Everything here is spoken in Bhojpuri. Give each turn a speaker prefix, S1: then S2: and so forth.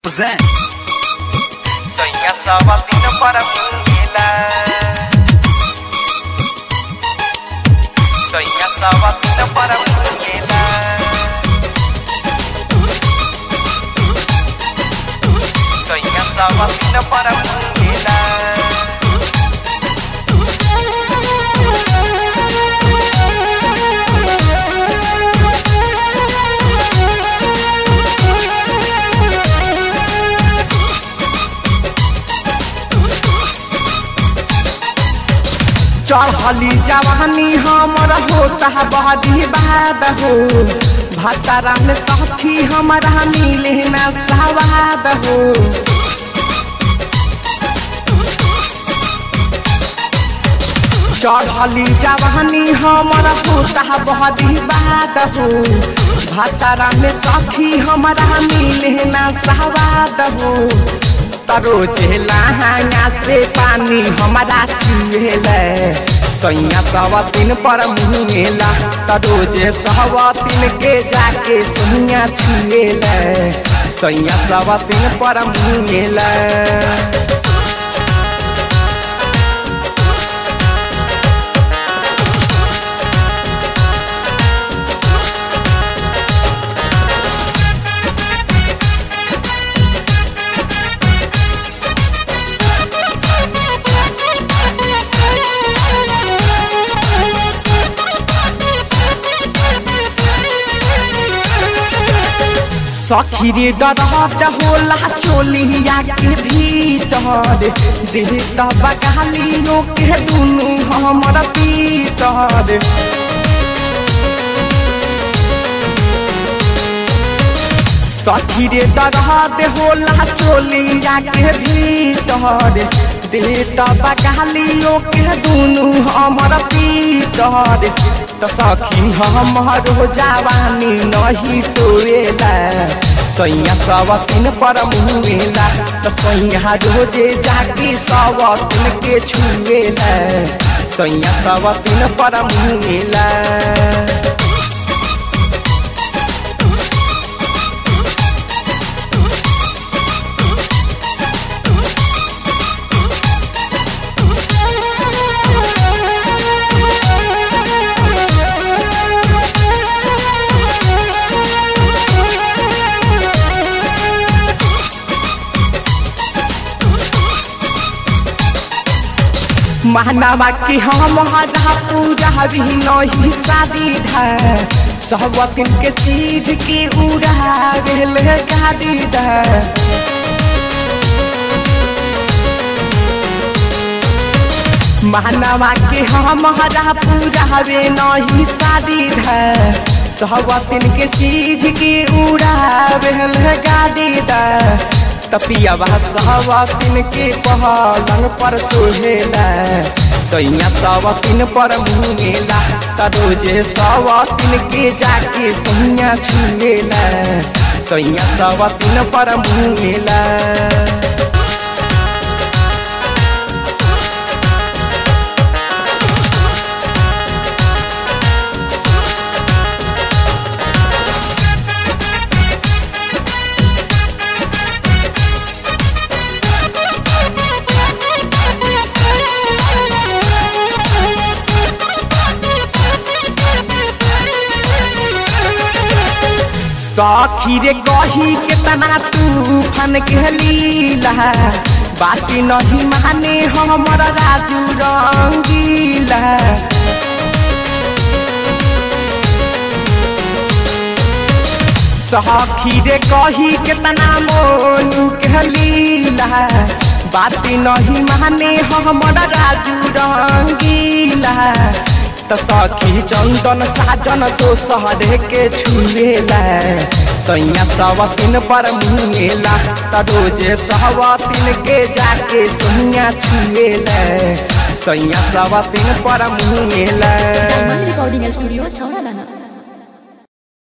S1: Present. Soy sabatino para Mungila. Soy sabatino para Mungila. Soy sabatino para Mungila.
S2: चढ़ली जवानी हमारा होता है बड़ी बात हो भतारा में साथी हमारा मिले ना सवाद हो। चढ़ली जवानी हमारा होता है बड़ी बात हो भतारा में साथी हमारा मिले ना सवाद हो। रोजे लहंगा से पानी हमारा चुएला सैया सवातीन पर मुँगेला रोजे सवातीन के जाके सैया छुएला सैया सवातीन पर मुँगेला। सखी रे दर्द होला चोलिया के भीतर दिल तब गालियों के दुनू हमर पीतर। सखी रे दर्द होला चोलिया के भीतर दिल तब गालियों के दुनू हमर पीतर। तो सखी हमारो जवानी नहीं तोड़ेला सैया सवातीन पर मुँगेला तो सैया रोजे जाके सवातीन के छुएला सैया सवातीन पर मुँगेला। मानवा की हमारा पूरा भी नहीं शादी है सवातीन के चीज की उड़ा गाड़ी है। मानवा के हमारा पूरा भी नहीं शादी है सवातीन के चीज की उड़ा गाड़ी है। तपियावा सवातीन के पहलंग पर सोहेला सैया सवातीन पर मुँगेला रोजे सवातीन के जाके सैया छुएला सैया सवातीन पर मुँगेला। सखी रे कही के तना तूफान के लीला बात नहीं माने हमारा राजू रंगीला। सखी रे कही के तना मोनू के लीला बात नहीं माने हमारा राजू रंगीला। तो सखी चंदन साजन तो सहरे के छुएला सैया सवातीन पर मुँगेला रोजे सवातीन के जाके सैया छुएला सैया सवातीन पर मुँगेला।
S3: रिकॉर्डिंग स्टूडियो छौड़ा।